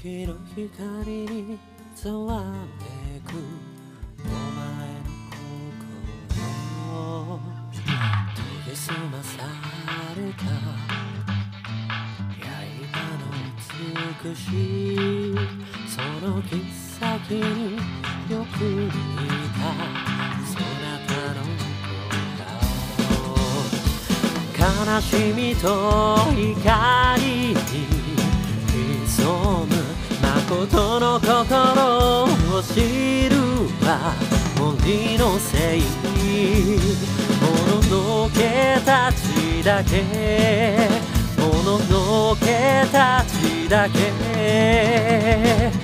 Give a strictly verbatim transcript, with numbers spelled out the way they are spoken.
月の光にざわめくお前の心研ぎ澄まされた刃の美しいその切っ先によく似たそなたの顔悲しみと怒りに潜む誠の心を知るは森のせいもののけたちだけもののけたちだけ